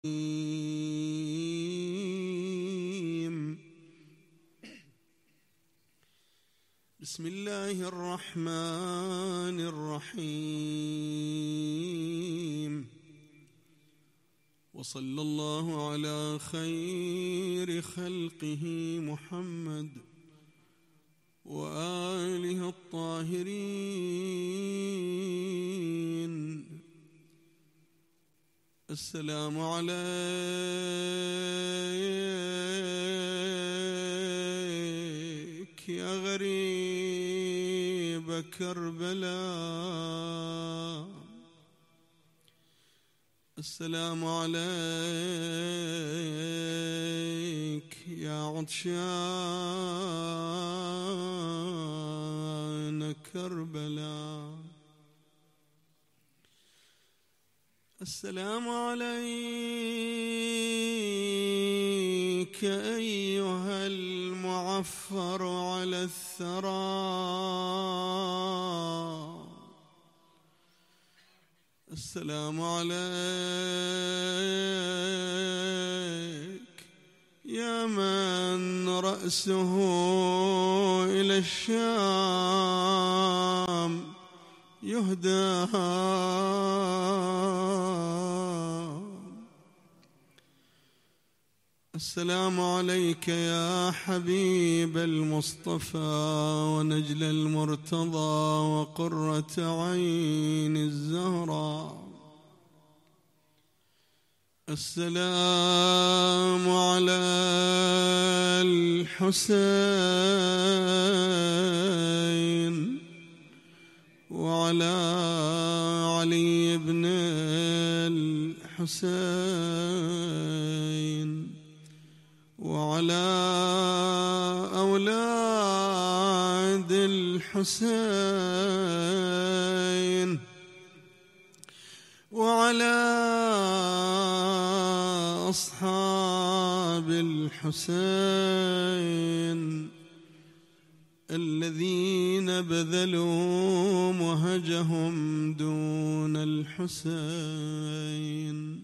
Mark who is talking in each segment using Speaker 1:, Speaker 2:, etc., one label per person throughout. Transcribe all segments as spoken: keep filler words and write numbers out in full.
Speaker 1: بسم الله الرحمن الرحيم. وصلى الله على خير خلقه محمد وآله الطاهرين. السلام عليك يا غريب كربلاء، السلام عليك يا عطشان كربلاء، السلام عليك أيها المعفر على الثرى، السلام عليك يا من رأسه إلى الشام يهدى، السلام عليك يا حبيب المصطفى ونجل المرتضى وقرة عين الزهراء، السلام على الحسين وعلى علي بن الحسين وعلى أولاد الحسين وعلى أصحاب الحسين الذين بذلوا مهجهم دون الحسين.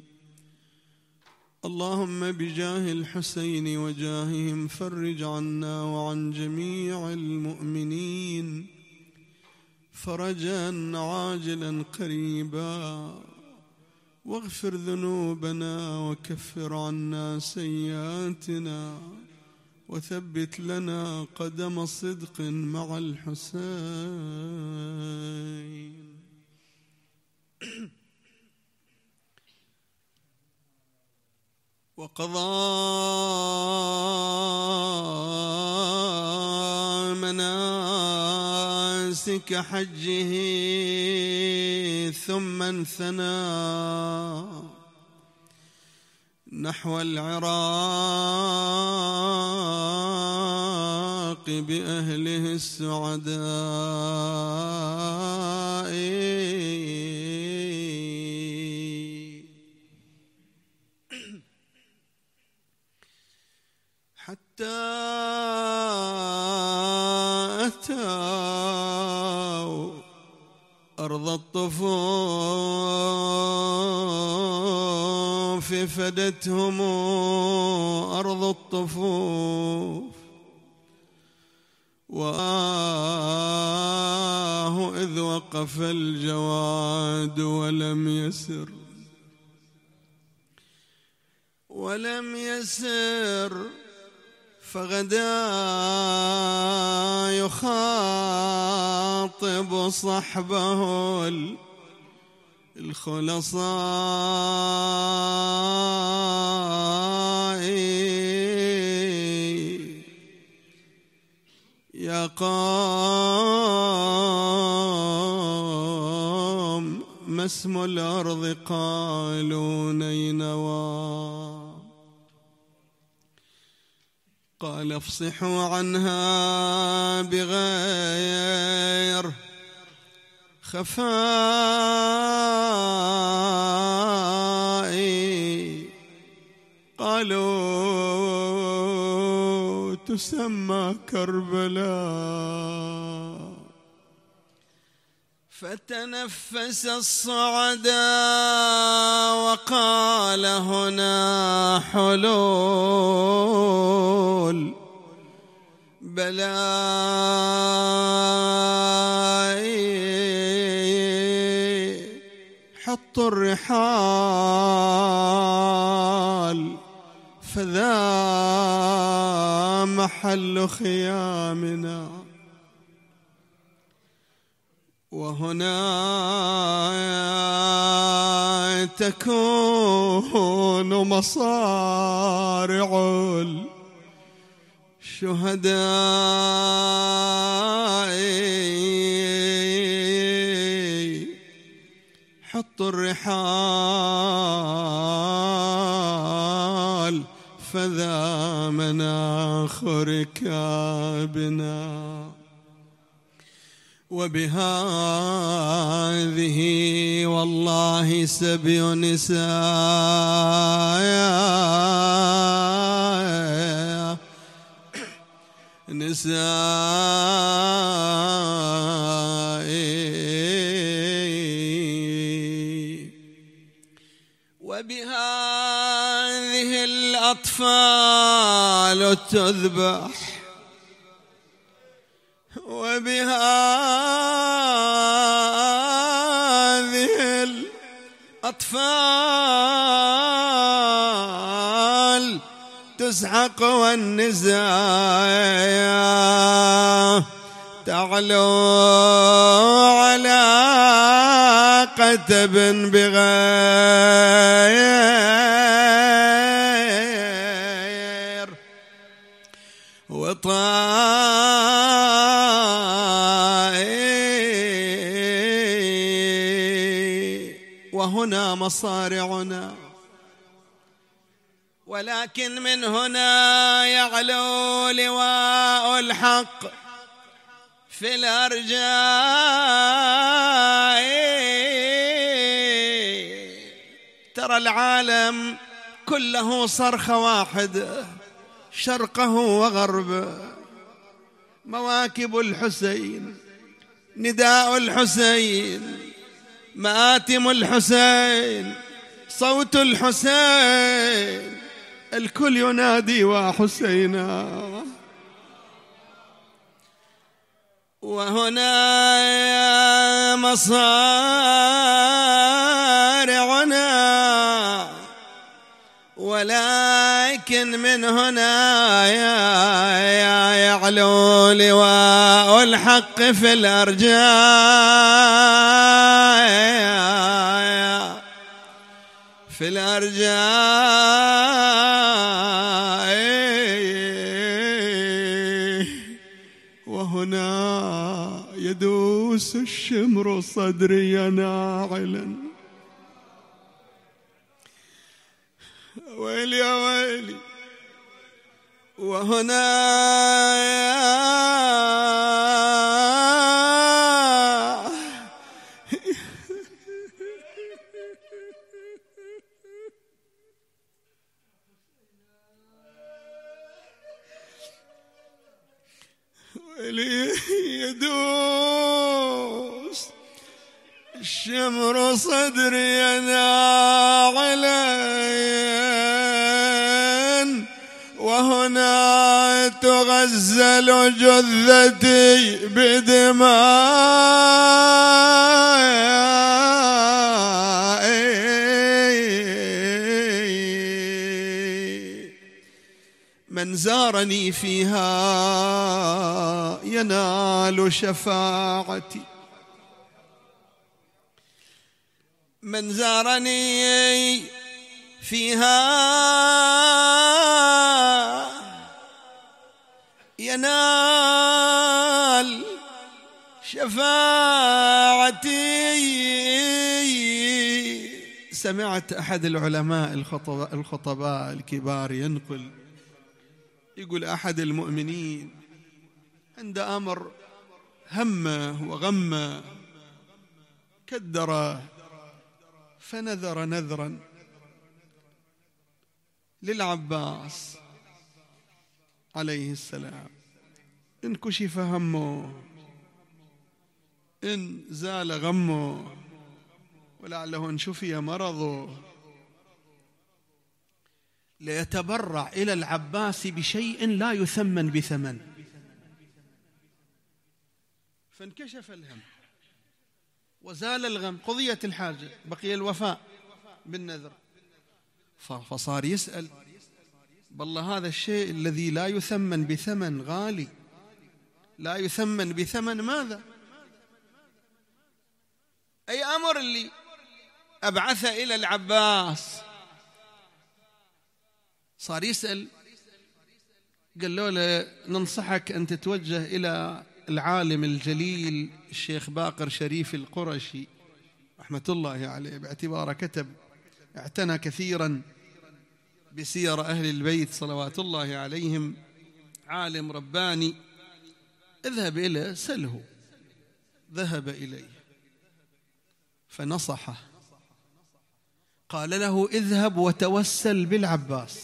Speaker 1: اللهم بجاه الحسين وجاههم فرج عنا وعن جميع المؤمنين فرجا عاجلا قريبا، واغفر ذنوبنا وكفر عنا سيئاتنا وثبت لنا قدم صدق مع الحسين. وقضى مناسك حجه ثم انثنى نحو العراق بأهله السعداء، حتى أتوا أرض الطفوف فدتهم أرض الطفوف، وآه إذ وقف الجواد ولم يسر ولم يسر فغدا يخاطب صحبه الخلصاء، يا قوم ما اسم الأرض قالوا نينوى، قال افصحوا عنها بغير خفاء، قالوا تسمى كربلاء، فتنفس الصعدا وقال هنا حلول بلى حطوا الرحال فذا محل خيامنا وهنا تكون مصارع الشهداء حطوا الرحال فذا مناخ ركابنا وبهذه والله سبي نساء نساء وبهذه الأطفال تذبح وبهذه الأطفال تسحق والنساء تعلو على قتب بغير وطائر وهنا مصارعنا ولكن من هنا يعلو لواء الحق في الأرجاء ترى العالم كله صرخة واحدة شرقه وغربه مواكب الحسين نداء الحسين مآتم الحسين صوت الحسين الكل ينادي وحسينا وهنا مصارعنا ولكن من هنا يعلو لواء الحق في الأرجاء في الأرجاء وهنا يدوس الشمر صدري ناعلا ويلي يا ويلي وهنا ويلي يدوس الشمر صدري ناعلا وهنا تغزل جثتي بدماء من زارني فيها ينال شفاعتي من زارني فيها ينال شفاعتي. سمعت أحد العلماء الخطباء, الخطباء الكبار ينقل يقول أحد المؤمنين عند أمر همه وغمه كدر فنذر نذرا للعباس عليه السلام إن كشف همه إن زال غمه ولعله إن شفي مرضه ليتبرع إلى العباس بشيء لا يثمن بثمن. فانكشف الهم وزال الغم، قضيت الحاجة، بقي الوفاء بالنذر. فصار يسأل بالله هذا الشيء الذي لا يثمن بثمن غالي، لا يثمن بثمن، ماذا؟ أي أمر اللي أبعث إلى العباس؟ صار يسأل، قال له ننصحك أن تتوجه إلى العالم الجليل الشيخ باقر شريف القرشي رحمة الله عليه، باعتباره كتب اعتنى كثيرا بسير أهل البيت صلوات الله عليهم، عالم رباني. اذهب إليه سله. ذهب إليه فنصحه، قال له اذهب وتوسل بالعباس،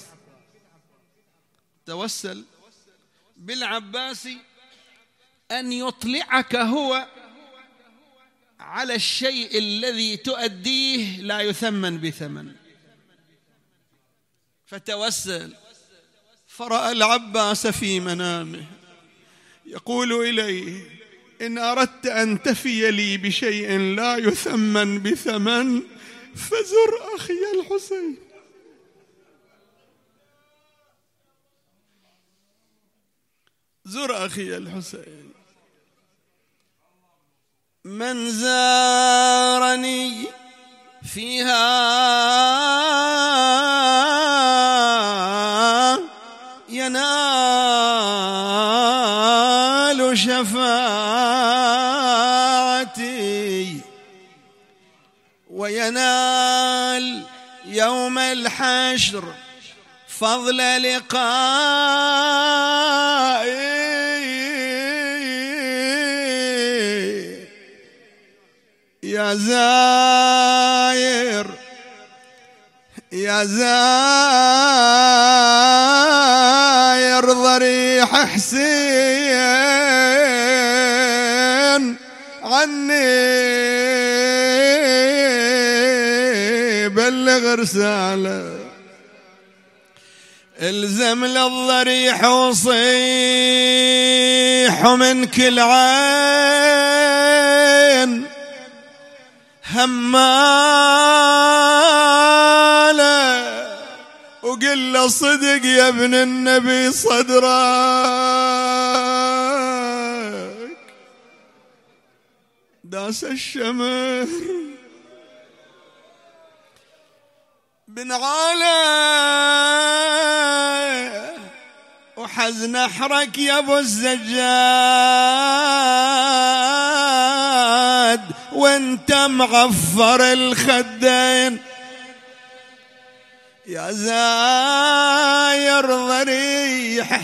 Speaker 1: توسل بالعباس أن يطلعك هو على الشيء الذي تؤديه لا يثمن بثمن. فتوسل، فرأى العباس في منامه يقول إليه إن أردت أن تفي لي بشيء لا يثمن بثمن فزر أخي الحسين. زر أخي الحسين. من زارني فيها ينال شفاعتي وينال يوم الحشر فضل لقائي. يا زاير يا زاير ضريح حسين عني بلغ رسالة، الزم للضريح وصيح من كل عين همالة وقل له صدق يا ابن النبي صدرك داس الشمر. بن عالة وحزن احرك يا ابو الزجاد وانت مغفر الخدين. يا زاير ضريح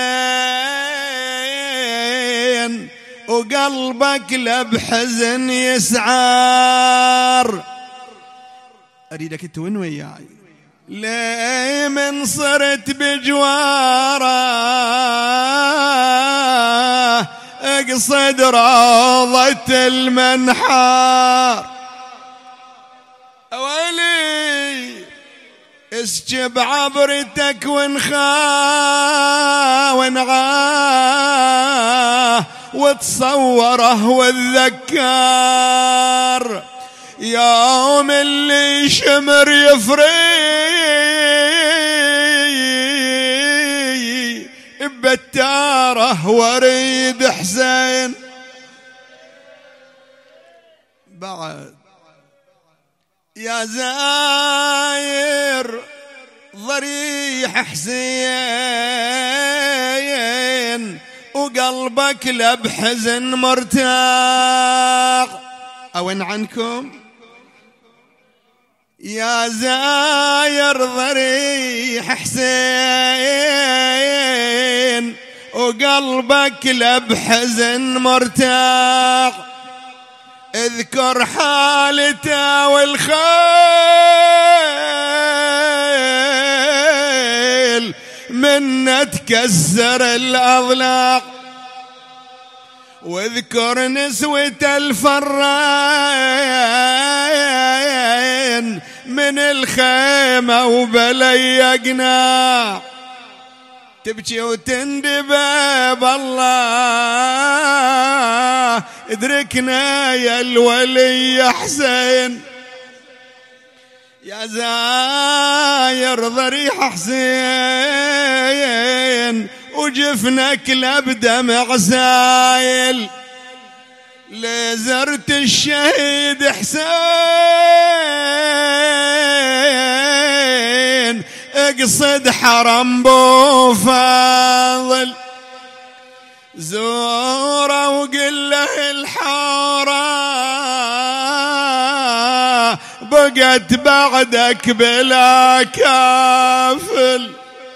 Speaker 1: حسين وقلبك لبحزن يسعار. أريدك تون وياي ليه من صرت بجواره اقصد روضة المنحار. أولي اسجب عبرتك ونخا ونعاه وتصوره والذكار يوم اللي شمر يفري بتاره وريد حسين. بعد يا زاير ضريح حسين وقلبك لبحزن مرتاح. أون عنكم يا زاير ضريح حسين وقلبك لبحزن مرتاح. اذكر حالته والخيل من تكسر الأضلاع واذكر نسوة الفرين من الخيمة وبليقنا تبكي وتندبب الله ادركنا يا الولي حسين يا زاير ضريح حسين وجفنك لبدمع سايل لزرت الشهيد حسين اقصد حرم بو فاضل زوره وقل له الحاره بقت بعدك بلا كافل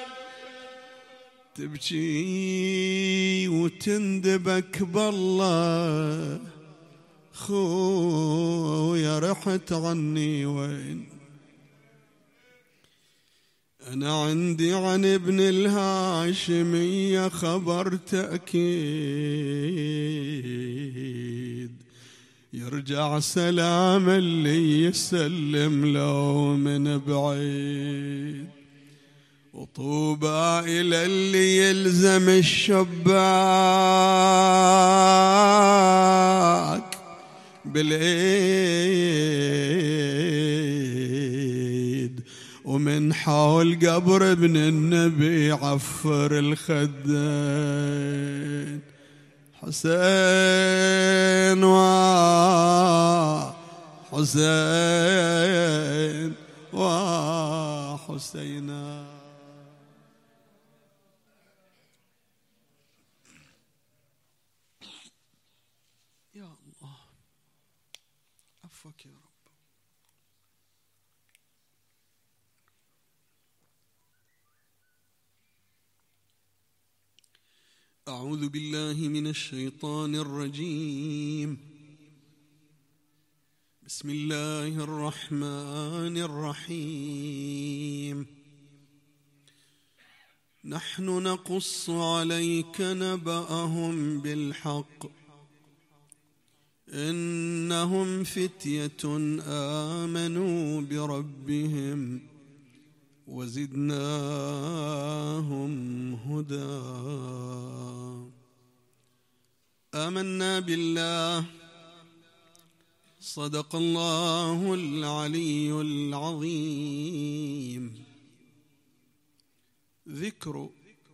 Speaker 1: تبكي وتندبك بالله خويا رحت عني وين أنا عندي عن ابن الهاشمية خبر تأكيد يرجع سلام اللي يسلم له من بعيد وطوبى إلى اللي يلزم الشباك بالعيد ومن حول قبر ابن النبي عفر الخدين حسين وحسين وحسينا. يا الله عفوك يا رب. أعوذ بالله من الشيطان الرجيم. بسم الله الرحمن الرحيم. نحن نقص عليك نبأهم بالحق إنهم فتية آمنوا بربهم وزدناهم هدى. آمنا بالله صدق الله العلي العظيم. ذكر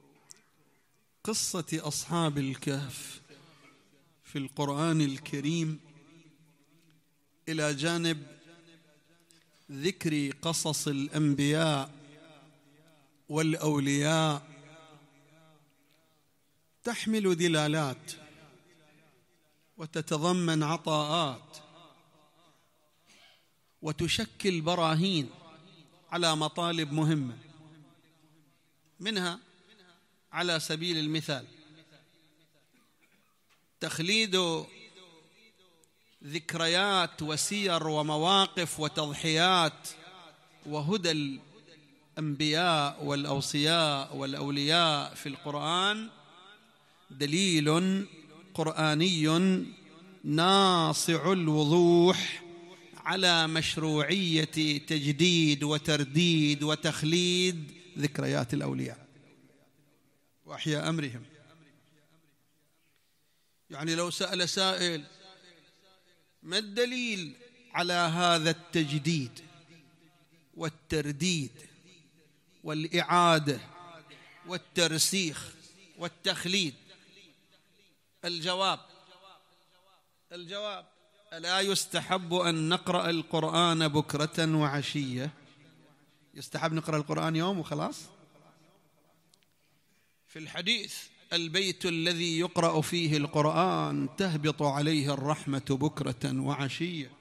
Speaker 1: قصة أصحاب الكهف في القرآن الكريم إلى جانب ذكر قصص الأنبياء والأولياء تحمل دلالات وتتضمن عطاءات وتشكل براهين على مطالب مهمة، منها على سبيل المثال تخليد ذكريات وسير ومواقف وتضحيات وهدى الأنبياء والأوصياء والأولياء في القرآن دليل قرآني ناصع الوضوح على مشروعية تجديد وترديد وتخليد ذكريات الأولياء وأحياء أمرهم. يعني لو سأل سائل ما الدليل على هذا التجديد والترديد والإعادة والترسيخ والتخليد؟ الجواب الجواب ألا يستحب أن نقرأ القرآن بكرة وعشية؟ يستحب نقرأ القرآن يوم وخلاص؟ في الحديث البيت الذي يقرأ فيه القرآن تهبط عليه الرحمة بكرة وعشية.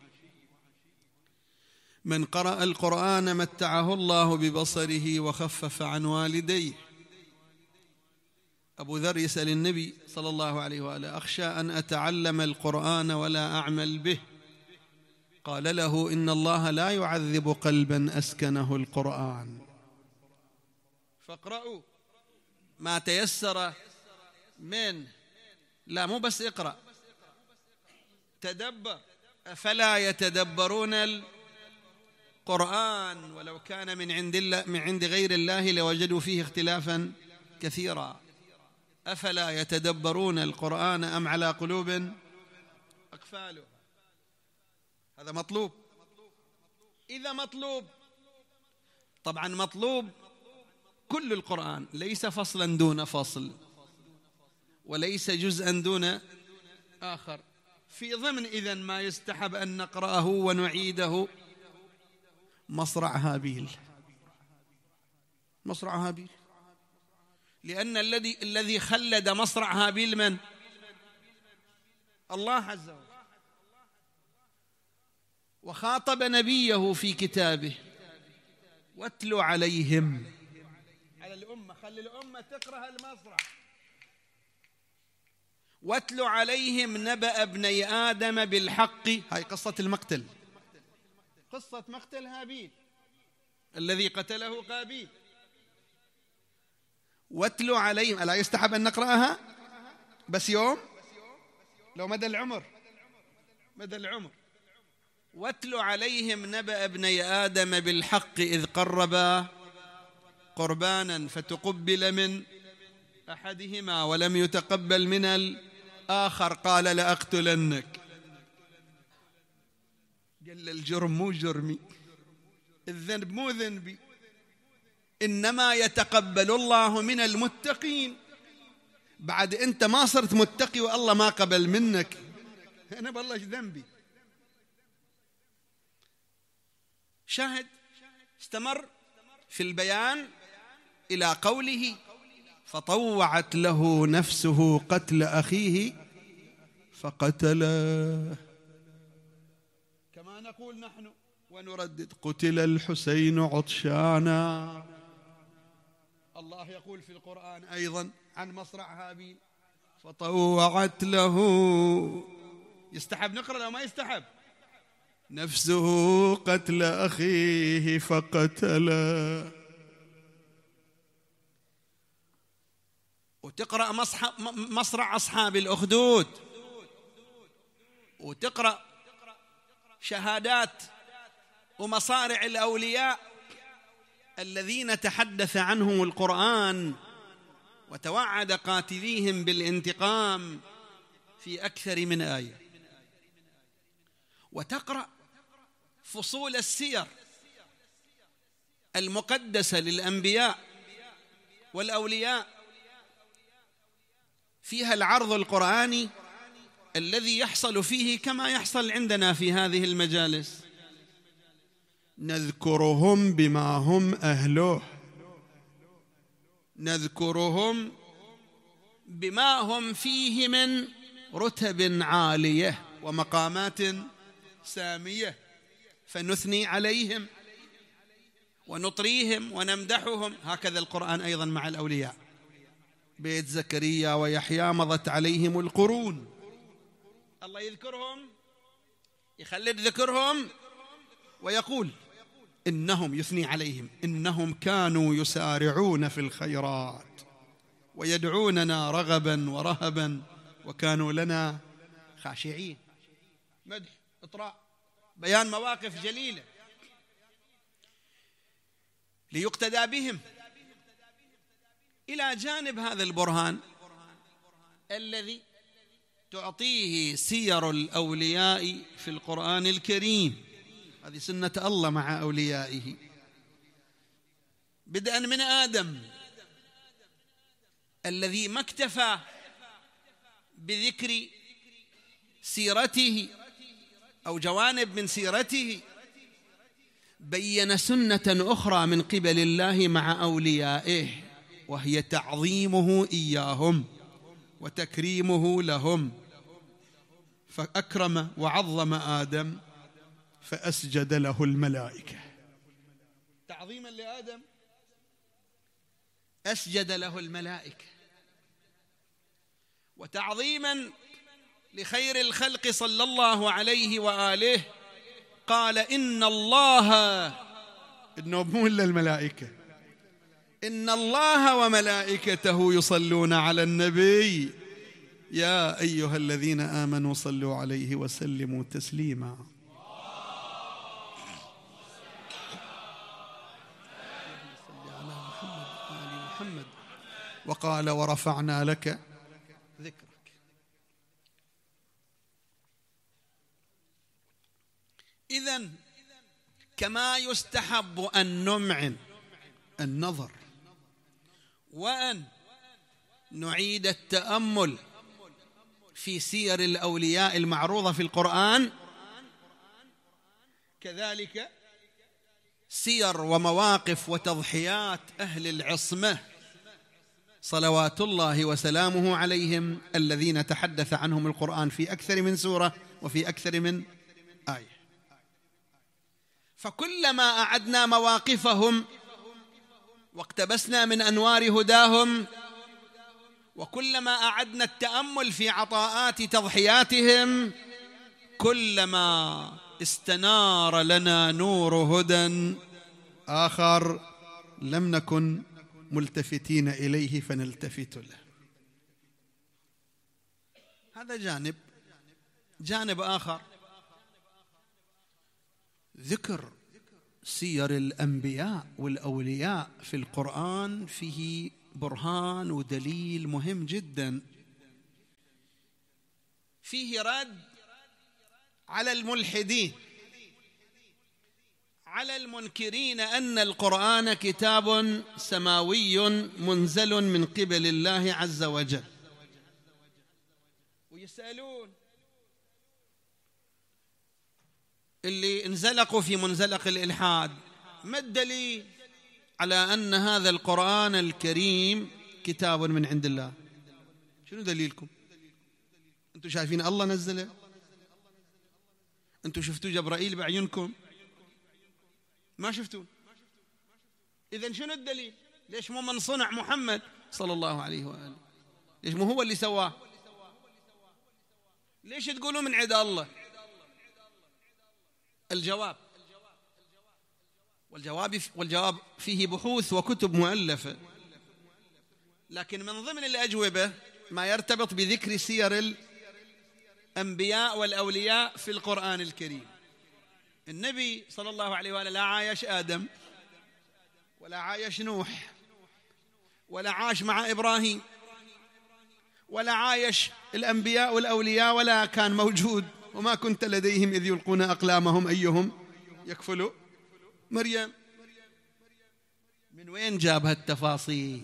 Speaker 1: من قرأ القرآن متعه الله ببصره وخفف عن والديه. أبو ذر يسأل النبي صلى الله عليه وآله أخشى أن أتعلم القرآن ولا أعمل به، قال له إن الله لا يعذب قلبا أسكنه القرآن. فاقرأوا ما تيسر من لا مو بس اقرأ، تدبر. أفلا يتدبرون القرآن ولو كان من عند الله من عند غير الله لوجدوا فيه اختلافا كثيرا. أفلا يتدبرون القرآن أم على قلوب أقفالها. هذا مطلوب. إذا مطلوب، طبعا مطلوب كل القرآن، ليس فصلا دون فصل وليس جزءا دون آخر. في ضمن إذن ما يستحب أن نقرأه ونعيده مصرع هابيل. مصرع هابيل، لأن الذي الذي خلد مصرع هابيل من؟ الله عز وجل، وخاطب نبيه في كتابه: واتل عليهم. على الأمة، خلي الأمة تقرأ المصرع. واتل عليهم نبأ ابني آدم بالحق. هاي قصة المقتل، قصة مقتل هابيل الذي قتله قابيل. واتل عليهم، ألا يستحب أن نقرأها بس يوم؟ لو مدى العمر، مدى العمر. واتل عليهم نبأ ابني آدم بالحق إذ قربا قربانا فتقبل من أحدهما ولم يتقبل من الآخر قال لأقتلنك. قال الجرم مو جرمي، الذنب مو ذنبي، إنما يتقبل الله من المتقين. بعد أنت ما صرت متقي والله ما قبل منك، أنا بالله إيش ذنبي؟ شاهد استمر في البيان إلى قوله: فطوعت له نفسه قتل أخيه فقتله. كما نقول نحن ونردد: قتل الحسين عطشانا. الله يقول في القرآن أيضا عن مصرع هابيل: فطوعت له. يستحب نقرأ لو ما يستحب؟ نفسه قتل أخيه فقتله. وتقرأ مصرع أصحاب الأخدود، وتقرأ شهادات ومصارع الأولياء الذين تحدث عنهم القرآن وتوعد قاتليهم بالانتقام في أكثر من آية. وتقرأ فصول السير المقدسة للأنبياء والأولياء، فيها العرض القرآني الذي يحصل فيه كما يحصل عندنا في هذه المجالس. نذكرهم بما هم أهله، نذكرهم بما هم فيه من رتب عالية ومقامات سامية، فنثني عليهم ونطريهم ونمدحهم. هكذا القرآن أيضا مع الأولياء. بيت زكريا ويحيى مضت عليهم القرون، الله يذكرهم، يخلد ذكرهم، ويقول إنهم، يثني عليهم: إنهم كانوا يسارعون في الخيرات ويدعوننا رغبا ورهبا وكانوا لنا خاشعين. مدح، إطراء، بيان مواقف جليلة ليقتدى بهم. إلى جانب هذا البرهان الذي تعطيه سير الأولياء في القرآن الكريم، هذه سنة الله مع أوليائه، بدءا من آدم الذي ما اكتفى بذكر سيرته أو جوانب من سيرته، بين سنة أخرى من قبل الله مع أوليائه، وهي تعظيمه إياهم وتكريمه لهم. فأكرم وعظم آدم فأسجد له الملائكة. تعظيما لآدم أسجد له الملائكة، وتعظيما لخير الخلق صلى الله عليه وآله قال: إن الله، إنه مو إلا الملائكة، إن الله وملائكته يصلون على النبي يا أيها الذين آمنوا صلوا عليه وسلموا تسليما. محمد. وقال ورفعنا لك ذكرك. إذن كما يستحب أن نمعن النظر وأن نعيد التأمل في سير الأولياء المعروضة في القرآن، كذلك سير ومواقف وتضحيات أهل العصمة صلوات الله وسلامه عليهم الذين تحدث عنهم القرآن في أكثر من سورة وفي أكثر من آية. فكلما أعدنا مواقفهم واقتبسنا من أنوار هداهم، وكلما أعدنا التأمل في عطاءات تضحياتهم، كلما استنار لنا نور هدى آخر لم نكن ملتفتين إليه فنلتفت له. هذا جانب. جانب آخر ذكر سير الأنبياء والأولياء في القرآن فيه برهان ودليل مهم جدا، فيه رد على الملحدين، على المنكرين أن القرآن كتاب سماوي منزل من قبل الله عز وجل. ويسألون اللي انزلقوا في منزلق الإلحاد: ما الدليل على أن هذا القرآن الكريم كتاب من عند الله؟ شنو دليلكم؟ أنتم شايفين الله نزله؟ أنتم شفتوا جبرائيل بعينكم؟ ما شفتون. إذن شنو الدليل؟ ليش مو من صنع محمد صلى الله عليه وآله؟ ليش مو هو اللي سواه؟ ليش تقولوا من عند الله؟ الجواب والجواب والجواب فيه بحوث وكتب مؤلفة، لكن من ضمن الأجوبة ما يرتبط بذكر سير الأنبياء والأولياء في القرآن الكريم. النبي صلى الله عليه وآله لا عايش آدم ولا عايش نوح ولا عاش مع إبراهيم ولا عايش الأنبياء والأولياء ولا كان موجود. وما كنت لديهم إذ يلقون أقلامهم أيهم يكفل مريم. من وين جاب هالتفاصيل؟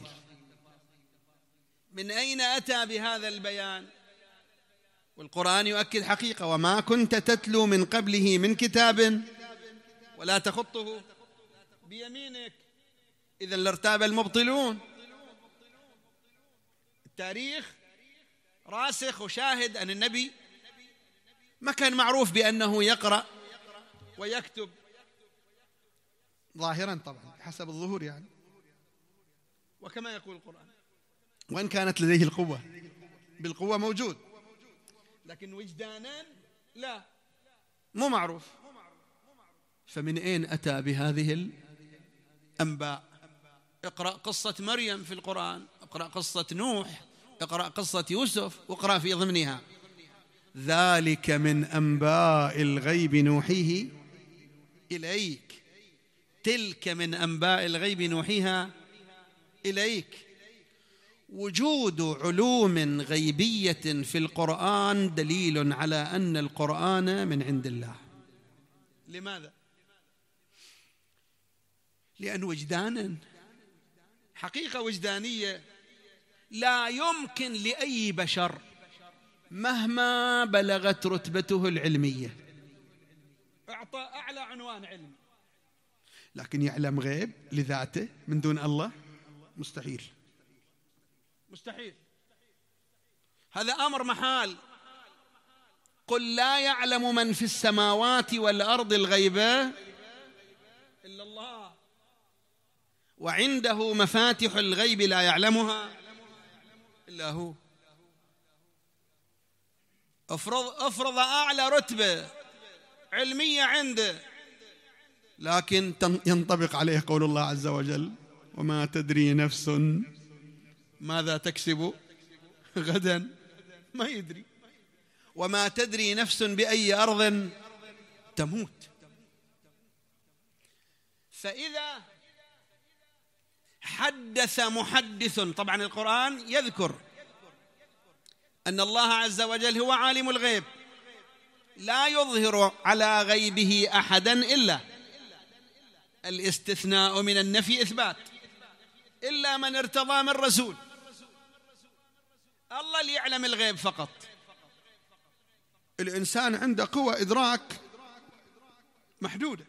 Speaker 1: من أين أتى بهذا البيان؟ والقرآن يؤكد حقيقة: وما كنت تتلو من قبله من كتاب ولا تخطه بيمينك إذا لارتاب المبطلون. التاريخ راسخ وشاهد أن النبي ما كان معروف بأنه يقرأ ويكتب ظاهرا، طبعا حسب الظهور يعني، وكما يقول القرآن: وإن كانت لديه القوة، بالقوة موجود، لكن وجدانا لا، مو معروف. فمن أين أتى بهذه الأنباء؟ اقرأ قصة مريم في القرآن، اقرأ قصة نوح، اقرأ قصة يوسف، واقرأ في ضمنها: ذلك من أنباء الغيب نوحيه إليك، تلك من أنباء الغيب نوحيها إليك. وجود علوم غيبية في القرآن دليل على أن القرآن من عند الله. لماذا؟ لأن وجدانا، حقيقة وجدانية لا يمكن لأي بشر مهما بلغت رتبته العلمية أعطى أعلى عنوان علم، لكن يعلم غيب لذاته من دون الله؟ مستحيل، مستحيل. هذا أمر محال. قل لا يعلم من في السماوات والأرض الغيب إلا الله وعنده مفاتح الغيب لا يعلمها إلا هو. افرض افرض أعلى رتبة علمية عنده، لكن ينطبق عليه قول الله عز وجل: وما تدري نفس ماذا تكسب غدا. ما يدري. وما تدري نفس بأي أرض تموت. فإذا حدث محدث، طبعا القرآن يذكر أن الله عز وجل هو عالم الغيب، لا يظهر على غيبه أحدا إلا، الاستثناء من النفي إثبات، إلا من ارتضى من رسول. الله اللي يعلم الغيب فقط. الإنسان عنده قوة إدراك محدودة،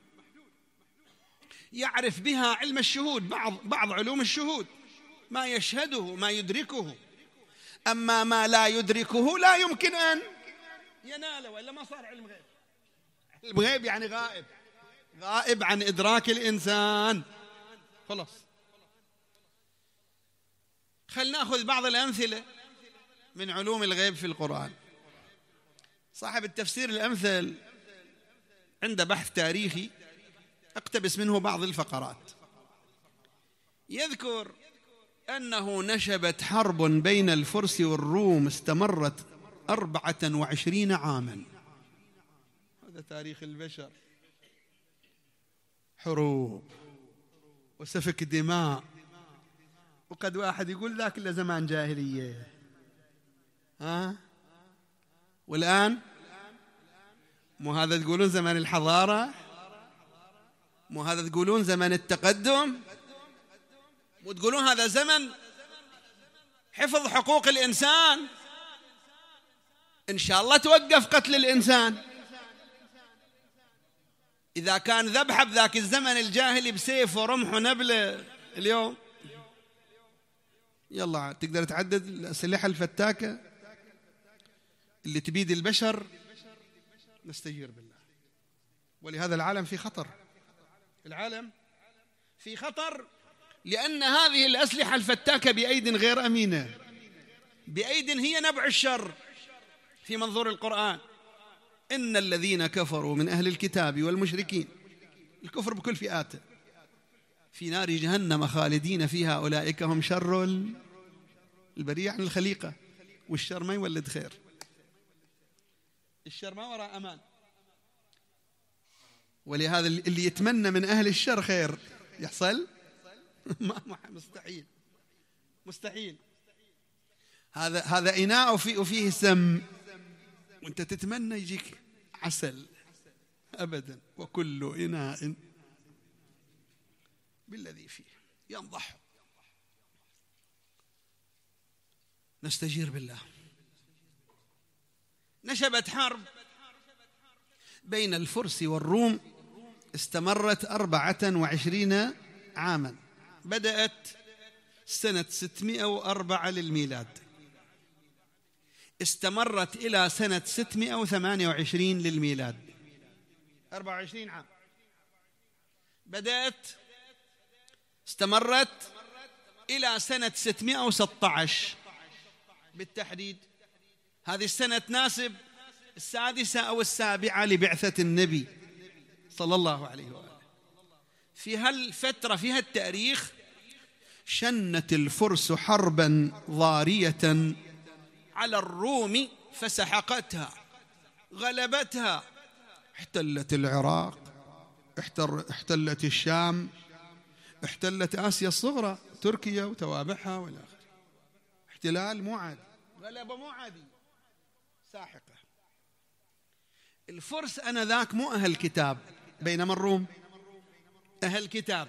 Speaker 1: يعرف بها علم الشهود، بعض بعض علوم الشهود، ما يشهده ما يدركه. أما ما لا يدركه لا يمكن أن يناله، وإلا ما صار علم غيب. علم غيب يعني غائب، غائب عن إدراك الإنسان. خلاص. خلنا نأخذ بعض الأمثلة من علوم الغيب في القرآن. صاحب التفسير الأمثل عنده بحث تاريخي، اقتبس منه بعض الفقرات. يذكر أنه نشبت حرب بين الفرس والروم استمرت أربعة وعشرين عاما. هذا تاريخ البشر، حروب وسفك دماء. وقد واحد يقول ذاك إلا زمان جاهلية، ها؟ والآن مو هذا تقولون زمان الحضارة؟ مو هذا تقولون زمن التقدم؟ مو تقولون هذا زمن حفظ حقوق الإنسان؟ إن شاء الله توقف قتل الإنسان. إذا كان ذبحه بذاك الزمن الجاهلي بسيف ورمح ونبلة، اليوم يلا تقدر تعدد الأسلحة الفتاكة اللي تبيد البشر. نستجير بالله. ولهذا العالم في خطر، العالم في خطر، لأن هذه الأسلحة الفتاكة بأيد غير أمينة، بأيد هي نبع الشر. في منظور القرآن: إن الذين كفروا من أهل الكتاب والمشركين، الكفر بكل فئاته، في نار جهنم خالدين فيها أولئك هم شر البرية عن الخليقة. والشر ما يولد خير، الشر ما وراء أمان. ولهذا اللي يتمنى من أهل الشر خير يحصل مستحيل، مستحيل. هذا هذا إناء وفيه, وفيه سم، وانت تتمنى يجيك عسل. أبدا. وكل إناء بالذي فيه ينضح. نستجير بالله. نشبت حرب بين الفرس والروم استمرت أربعة وعشرين عاما، بدأت سنة ستمائة وأربعة للميلاد، استمرت إلى سنة ستمائة وثمانية وعشرين للميلاد، أربعة وعشرين عام. بدأت استمرت إلى سنة ستمائة وستة عشر بالتحديد. هذه السنة تناسب السادسة أو السابعة لبعثة النبي صلى الله عليه وآله. في هالفترة، في هالتاريخ، شنت الفرس حربا ضارية على الروم فسحقتها، غلبتها، احتلت العراق، احتلت الشام، احتلت آسيا الصغرى، تركيا وتوابعها والى آخره. احتلال مو عادي، غلبة مو عادي، ساحقة. الفرس أنذاك مو أهل كتاب، بينما الروم أهل كتاب.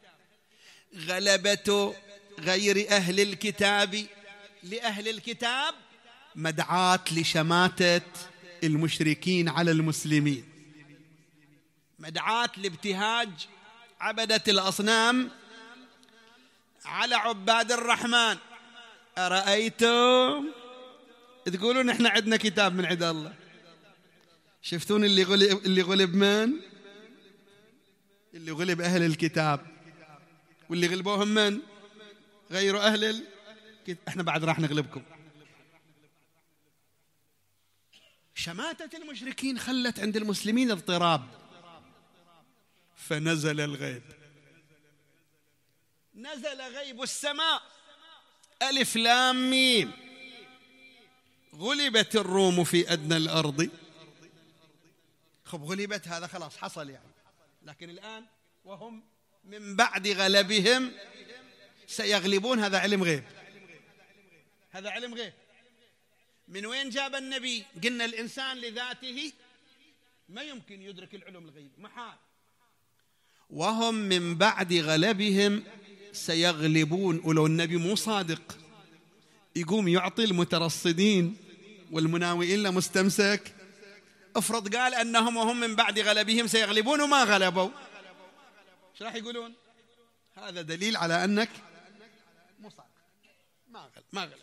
Speaker 1: غلبة غير أهل الكتاب لأهل الكتاب مدعاة لشماتة المشركين على المسلمين، مدعاة لابتهاج عبدة الأصنام على عباد الرحمن. أرأيتم تقولون إحنا عندنا كتاب من عند الله، شفتون اللي غلب اللي غلب من؟ اللي غلب أهل الكتاب، واللي غلبوهم من؟ غير أهل الكتاب. إحنا بعد راح نغلبكم. شماتة المشركين خلت عند المسلمين اضطراب، فنزل الغيب، نزل غيب السماء، ألف لام ميم، غلبت الروم في أدنى الأرض. خب غلبت هذا خلاص حصل يعني، لكن الآن وهم من بعد غلبهم سيغلبون، هذا علم غيب، هذا علم غيب. من وين جاب النبي؟ قلنا الإنسان لذاته ما يمكن يدرك العلوم الغيب، محال. وهم من بعد غلبهم سيغلبون. ولو النبي مو صادق يقوم يعطي المترصدين والمناوئين لمستمسك؟ افرض قال أنهم وهم من بعد غلبهم سيغلبون وما غلبوا، ايش راح يقولون؟ هذا دليل على أنك مو صادق، ما غلب ما غلب.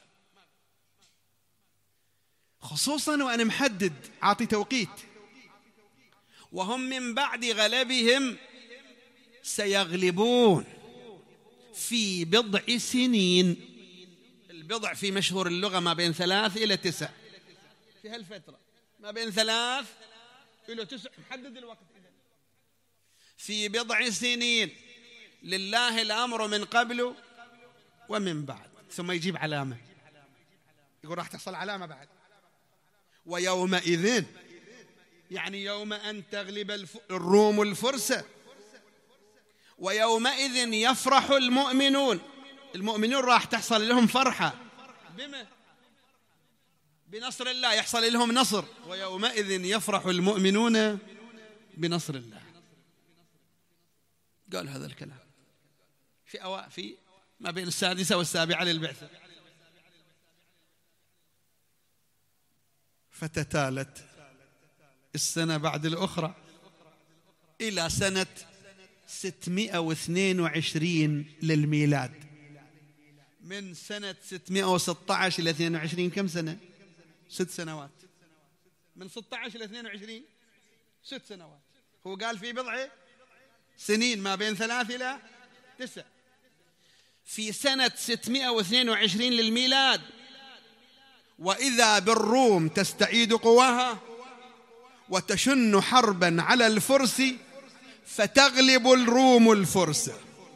Speaker 1: خصوصا وأنا محدد عاطي توقيت، وهم من بعد غلبهم سيغلبون في بضع سنين. البضع في مشهور اللغة ما بين ثلاث إلى تسع، في هالفترة ما بين ثلاث إلى تسع، محدد الوقت. في بضع سنين لله الأمر من قبل ومن بعد. ثم يجيب علامة، يقول راح تحصل علامة بعد. ويومئذ يعني يوم أن تغلب الروم الفرس، ويومئذ يفرح المؤمنون. المؤمنون راح تحصل لهم فرحة بما بنصر الله، يحصل لهم نصر. ويومئذ يفرح المؤمنون بنصر الله. قال هذا الكلام في أواء في ما بين السادسة والسابعة للبعثة. فتتالت السنة بعد الأخرى إلى سنة ستمائة واثنين وعشرين للميلاد. من سنة ستمائة وستة عشر إلى اثنين وعشرين كم سنة؟ ست سنوات. من ستة عشر إلى اثنين وعشرين ست سنوات. هو قال في بضع سنين ما بين ثلاث إلى تسع. في سنة ستمائة واثنين وعشرين للميلاد وإذا بالروم تستعيد قواها وتشن حربا على الفرس فتغلب الروم الفرس.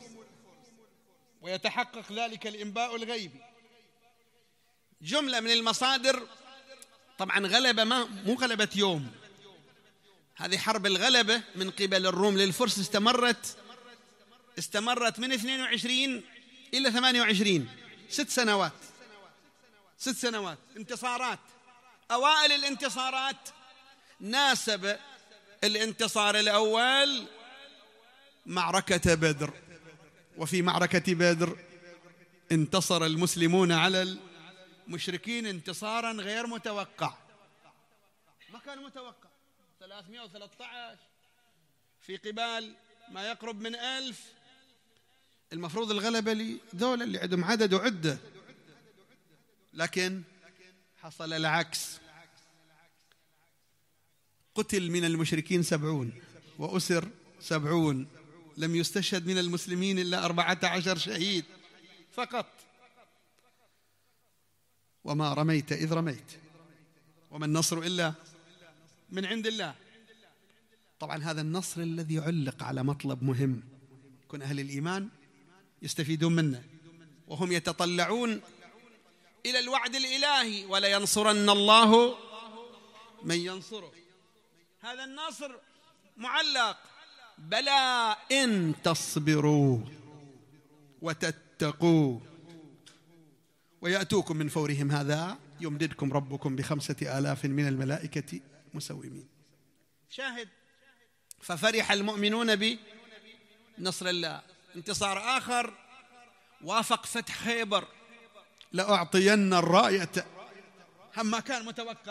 Speaker 1: ويتحقق ذلك الإنباء الغيبي. جملة من المصادر. طبعا غلبة ما مو غلبة يوم، هذه حرب الغلبة من قبل الروم للفرس استمرت استمرت من اثنين وعشرين إلى ثمانية وعشرين، ست سنوات. ست سنوات انتصارات. أوائل الانتصارات ناسب الانتصار الأول معركة بدر. وفي معركة بدر انتصر المسلمون على المشركين انتصارا غير متوقع، ما كان متوقع. ثلاثمائة وثلاثة عشر في قبال ما يقرب من ألف. المفروض الغلبة لذول اللي عندهم عدد وعدة، لكن حصل العكس. قتل من المشركين سبعون وأسر سبعون، لم يستشهد من المسلمين إلا أربعة عشر شهيد فقط. وما رميت إذ رميت وما النصر إلا من عند الله. طبعا هذا النصر الذي علق على مطلب مهم يكون أهل الإيمان يستفيدون منه، وهم يتطلعون إلى الوعد الإلهي ولا ينصرن الله من ينصره. هذا النصر معلق بلى إن تصبروا وتتقوا ويأتوكم من فورهم هذا يمددكم ربكم بخمسة آلاف من الملائكة مسومين. شاهد. ففرح المؤمنون بنصر الله. انتصار آخر وافق فتح خيبر. لأعطين الراية، هم ما كان متوقع.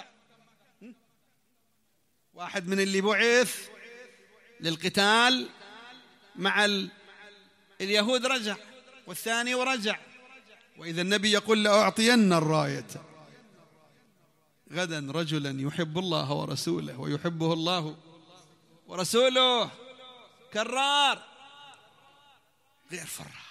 Speaker 1: واحد من اللي بعث للقتال مع اليهود رجع، والثاني ورجع، وإذا النبي يقول لأعطين الراية غدا رجلا يحب الله ورسوله ويحبه الله ورسوله. كرار غير فرار.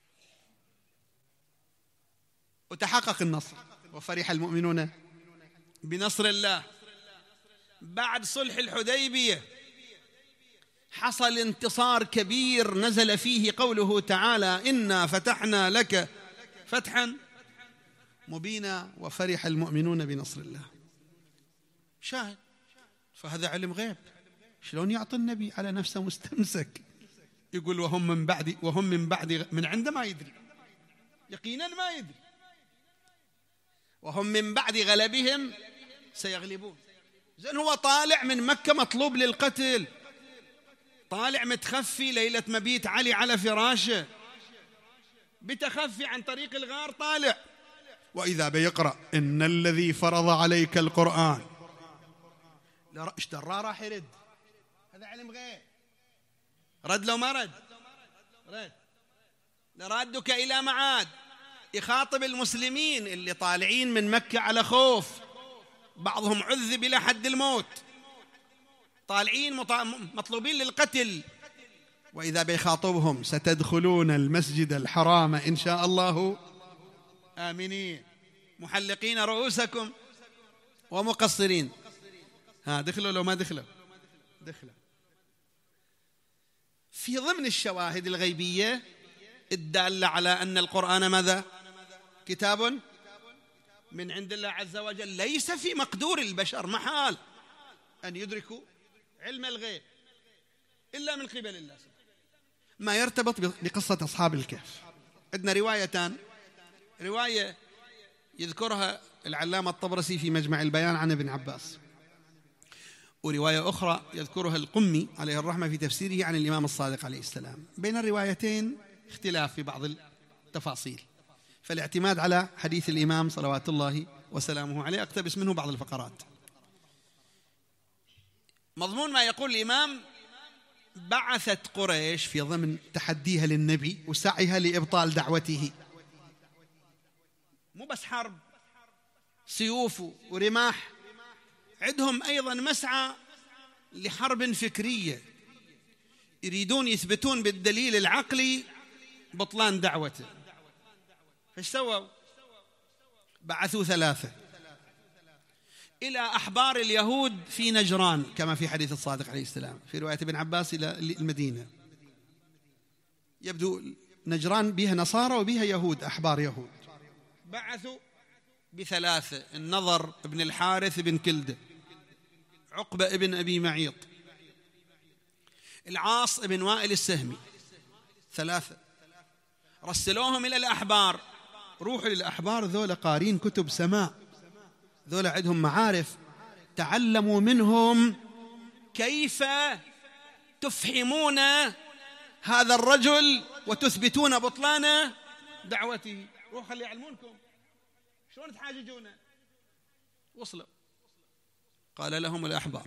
Speaker 1: وتحقق النصر وفرح المؤمنون بنصر الله. بعد صلح الحديبية حصل انتصار كبير نزل فيه قوله تعالى إنا فتحنا لك فتحا مبينا وفرح المؤمنون بنصر الله. شاهد. فهذا علم غيب. شلون يعطي النبي على نفسه مستمسك؟ يقول وهم من بعد وهم من بعد من عنده ما يدري، يقينا ما يدري. وهم من بعد غلبهم سيغلبون. زين هو طالع من مكة مطلوب للقتل، طالع متخفي ليلة مبيت علي على فراشه، بتخفي عن طريق الغار طالع، وإذا بيقرأ إن الذي فرض عليك القرآن ايش دراه راح يرد. هذا علم غيب. رد لو ما رد رد لردك إلى معاد. يخاطب المسلمين اللي طالعين من مكة على خوف، بعضهم عذب إلى حد الموت، طالعين مطلوبين للقتل، وإذا بيخاطبهم ستدخلون المسجد الحرام إن شاء الله آمنين محلقين رؤوسكم ومقصرين. ها دخلوا لو ما دخلوا دخلوا. في ضمن الشواهد الغيبية الدالة على أن القرآن ماذا؟ كتاب من عند الله عز وجل، ليس في مقدور البشر محال أن يدركوا علم الغيب إلا من قبل الله. ما يرتبط بقصة أصحاب الكهف. عندنا روايتان، رواية يذكرها العلامة الطبرسي في مجمع البيان عن ابن عباس، ورواية أخرى يذكرها القمي عليه الرحمة في تفسيره عن الإمام الصادق عليه السلام. بين الروايتين اختلاف في بعض التفاصيل، فالاعتماد على حديث الإمام صلوات الله وسلامه عليه. أقتبس منه بعض الفقرات. مضمون ما يقول الإمام: بعثت قريش في ضمن تحديها للنبي وسعيها لإبطال دعوته، مو بس حرب سيوف ورماح، عندهم أيضا مسعى لحرب فكرية، يريدون يثبتون بالدليل العقلي بطلان دعوته. فايش سووا؟ بعثوا ثلاثة إلى أحبار اليهود في نجران كما في حديث الصادق عليه السلام في رواية ابن عباس إلى المدينة. يبدو نجران بها نصارى وبها يهود، أحبار يهود. بعثوا بثلاثة: النضر ابن الحارث بن كلدة، عقبة ابن أبي معيط، العاص ابن وائل السهمي. ثلاثة رسلوهم إلى الأحبار. روحوا للأحبار، ذولا قارين كتب سماء، ذولا عندهم معارف، تعلموا منهم كيف تفهمون هذا الرجل وتثبتون بطلان دعوته. روحوا خلي يعلمونكم شلون تحاججونه. وصلوا. قال لهم الأحبار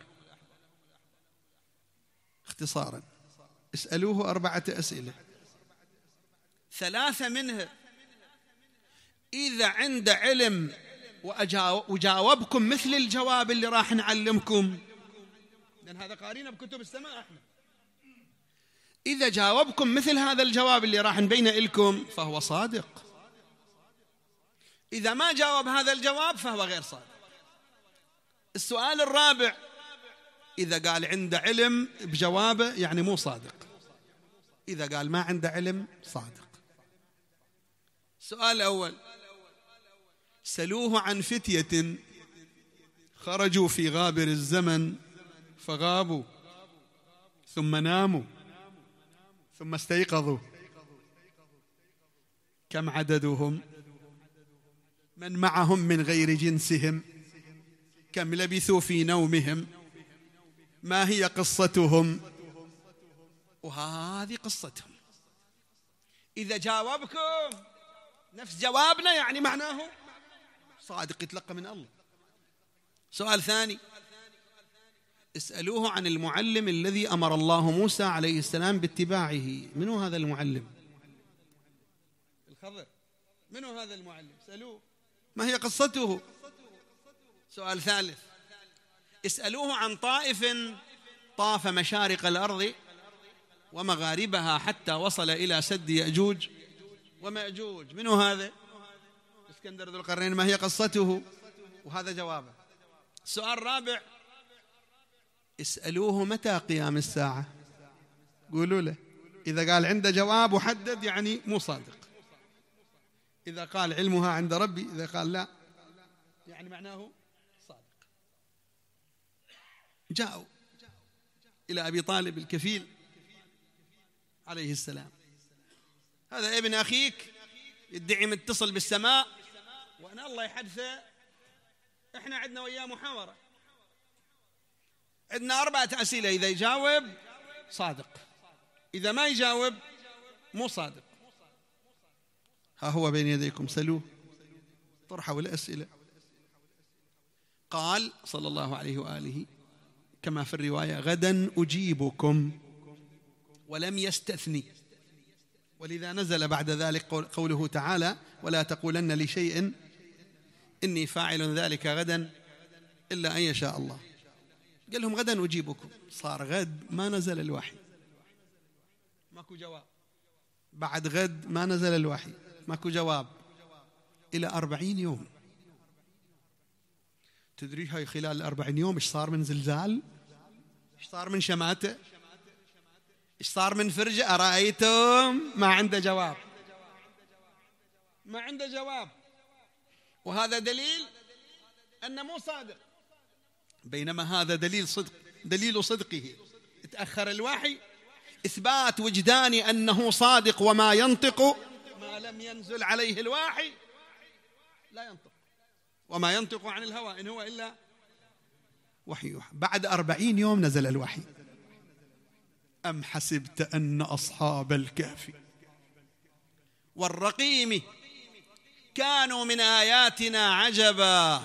Speaker 1: اختصارا: اسألوه أربعة أسئلة، ثلاثة منها إذا عنده علم وجاوبكم مثل الجواب اللي راح نعلمكم، لأن هذا قارين بكتب السماء احنا، إذا جاوبكم مثل هذا الجواب اللي راح نبينه لكم فهو صادق، إذا ما جاوب هذا الجواب فهو غير صادق. السؤال الرابع: إذا قال عنده علم بجوابه يعني مو صادق، إذا قال ما عنده علم صادق. السؤال الأول: سلوه عن فتية خرجوا في غابر الزمن فغابوا ثم ناموا ثم استيقظوا، كم عددهم؟ من معهم من غير جنسهم؟ كم لبثوا في نومهم؟ ما هي قصتهم؟ وهذه قصتهم. إذا جاوبكم نفس جوابنا يعني معناه صادق، يتلقى من الله. سؤال ثاني: اسألوه عن المعلم الذي أمر الله موسى عليه السلام باتباعه. منو هذا المعلم؟ الخضر. منو هذا المعلم؟ اسألوه ما هي قصته. سؤال ثالث: اسألوه عن طائف طاف مشارق الأرض ومغاربها حتى وصل إلى سد يأجوج ومأجوج. منو هذا؟ اسكندر ذو القرنين. ما هي قصته؟ وهذا جوابه. السؤال الرابع: اسألوه متى قيام الساعة. قولوا له. إذا قال عنده جواب وحدد يعني مو صادق. إذا قال علمها عند ربي، إذا قال لا يعني معناه صادق. جاءوا إلى أبي طالب الكفيل عليه السلام، هذا ابن أخيك يدعي متصل بالسماء وأنا الله يحدثه، إحنا عندنا وياه محاورة، عندنا أربعة أسئلة، إذا يجاوب صادق، إذا ما يجاوب مو صادق. ها هو بين يديكم سلوه، طرحوا الأسئلة. قال صلى الله عليه وآله كما في الرواية: غدا أجيبكم، ولم يستثني، ولذا نزل بعد ذلك قوله تعالى: ولا تقولن لشيء إني فاعل ذلك غدا إلا أن يشاء الله. قال لهم غدا أجيبكم، صار غد ما نزل الوحي، ماكو جواب، بعد غد ما نزل الوحي، ماكو جواب، إلى أربعين يوم. تدري هاي خلال الأربعين يوم إيش صار من زلزال، إيش صار من شماتة، إيش صار من فرجة. أرأيتم؟ ما عنده جواب، ما عنده جواب، وهذا دليل أنه مو صادق، بينما هذا دليل صدق، دليل صدقه. تأخر الوحي إثبات وجداني أنه صادق، وما ينطق ما لم ينزل عليه الوحي لا ينطق، وما ينطق عن الهوى إن هو إلا وحي يوحى. بعد أربعين يوم نزل الوحي: أم حسبت أن أصحاب الكهف والرقيم كانوا من آياتنا عجبا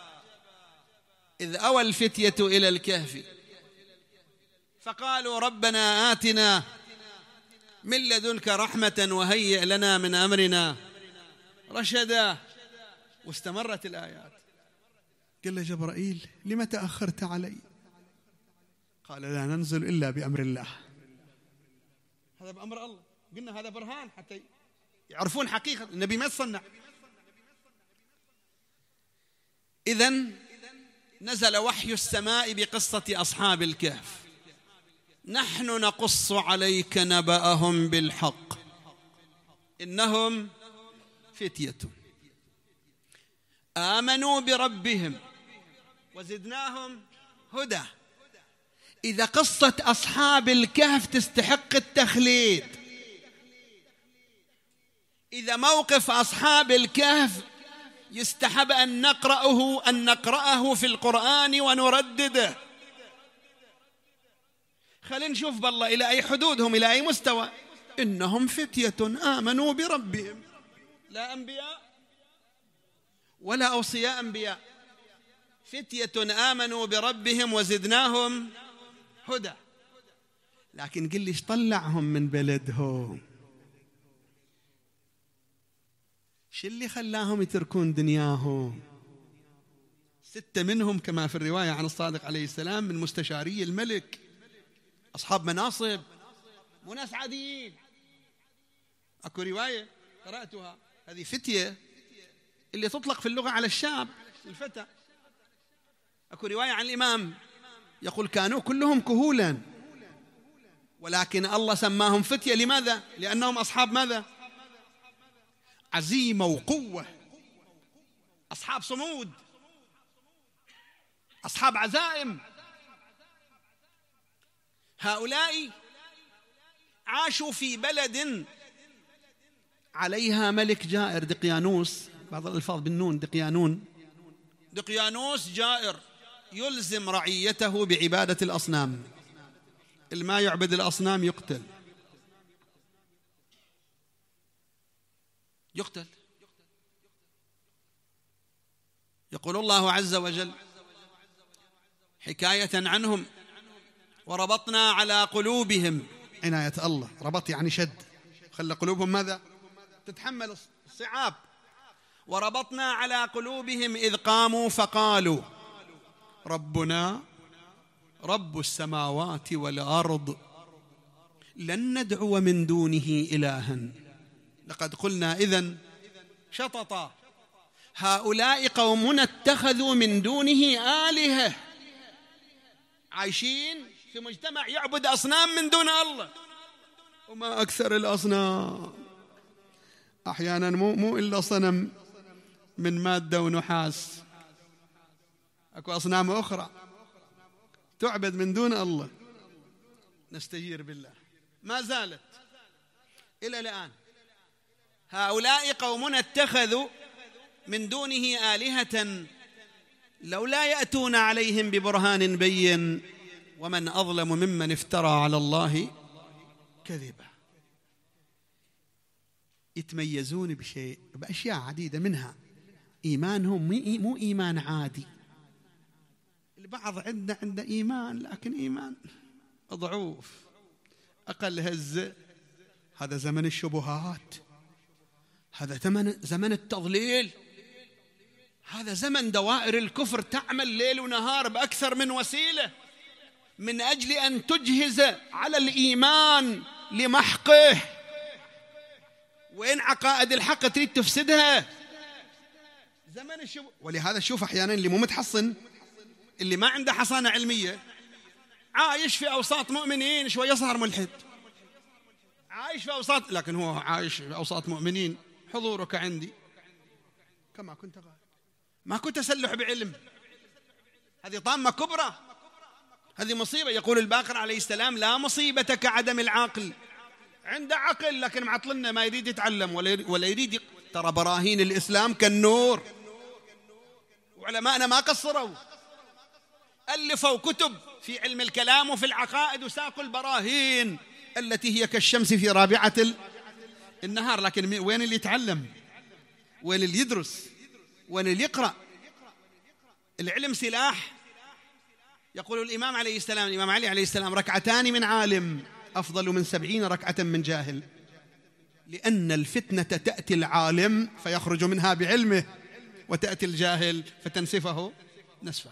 Speaker 1: إذ أوى الفتية إلى الكهف فقالوا ربنا آتنا من لدنك رحمة وهيئ لنا من أمرنا رشدا. واستمرت الآيات. قال له جبرائيل: لم تأخرت علي؟ قال: لا ننزل إلا بأمر الله. هذا بأمر الله، قلنا هذا برهان حتى يعرفون حقيقة النبي ما تصنع. إذن نزل وحي السماء بقصة أصحاب الكهف: نحن نقص عليك نبأهم بالحق إنهم فتية آمنوا بربهم وزدناهم هدى. إذا قصة أصحاب الكهف تستحق التخليد، إذا موقف أصحاب الكهف يستحب أن نقرأه أن نقرأه في القرآن ونردده. خلينا نشوف بالله إلى أي حدودهم، إلى أي مستوى. إنهم فتية آمنوا بربهم، لا أنبياء ولا أوصياء أنبياء، فتية آمنوا بربهم وزدناهم هدى. لكن قل لي ايش طلعهم من بلدهم؟ شو اللي خلاهم يتركون دنياهم؟ ستة منهم كما في الرواية عن الصادق عليه السلام من مستشاري الملك، أصحاب مناصب، مو ناس عاديين. أكو رواية قرأتها، هذه فتية اللي تطلق في اللغة على الشاب الفتى. أكو رواية عن الإمام يقول كانوا كلهم كهولا، ولكن الله سماهم فتية. لماذا؟ لأنهم أصحاب ماذا؟ عزيمة وقوة، أصحاب صمود، أصحاب عزائم. هؤلاء عاشوا في بلد عليها ملك جائر دقيانوس، بعض الألفاظ بالنون دقيانون، دقيانوس جائر يلزم رعيته بعبادة الأصنام، اللي ما يعبد الأصنام يقتل يقتل. يقول الله عز وجل حكاية عنهم: وربطنا على قلوبهم. عناية الله، ربط يعني شد، خلى قلوبهم ماذا؟ تتحمل الصعاب. وربطنا على قلوبهم إذ قاموا فقالوا ربنا رب السماوات والأرض لن ندعو من دونه إلها لقد قلنا إذن شططا. هؤلاء قومنا اتخذوا من دونه آلهة، عايشين في مجتمع يعبد أصنام من دون الله. وما أكثر الأصنام، أحيانا مو مو إلا صنم من مادة ونحاس، أكو أصنام أخرى تعبد من دون الله. نستجير بالله. ما زالت إلى الآن هؤلاء قومنا اتخذوا من دونه آلهة لولا يأتون عليهم ببرهان بين ومن أظلم ممن افترى على الله كذبا. يتميزون بشيء بأشياء عديدة، منها إيمانهم مو إيمان عادي. البعض عندنا عنده إيمان لكن إيمان ضعوف أقل هزة. هذا زمن الشبهات، هذا زمن زمن التضليل، هذا زمن دوائر الكفر تعمل ليل ونهار بأكثر من وسيلة من أجل أن تجهز على الإيمان لمحقه. وإن عقائد الحق تريد تفسدها. زمن الشبه. ولهذا شوف أحيانا اللي مو متحصن، اللي ما عنده حصانة علمية، عايش في أوساط مؤمنين، شوية صار ملحد. عايش في أوساط، لكن هو عايش في أوساط مؤمنين. حضورك عندي كما كنت غائب، ما كنت أسلح بعلم. هذه طامة كبرى، هذه مصيبة. يقول الباقر عليه السلام: لا مصيبة كعدم العقل. عنده عقل لكن معطلنا، ما يريد يتعلم ولا يريد يق... ترى براهين الإسلام كالنور، وعلماءنا ما قصروا، ألفوا كتب في علم الكلام وفي العقائد وساقوا البراهين التي هي كالشمس في رابعة النهار. لكن وين اللي يتعلم؟ وين اللي يدرس؟ وين اللي يقرأ؟ العلم سلاح. يقول الإمام عليه السلام، الإمام علي عليه السلام: ركعتان من عالم أفضل من سبعين ركعة من جاهل. لأن الفتنة تأتي العالم فيخرج منها بعلمه، وتأتي الجاهل فتنسفه نسفه.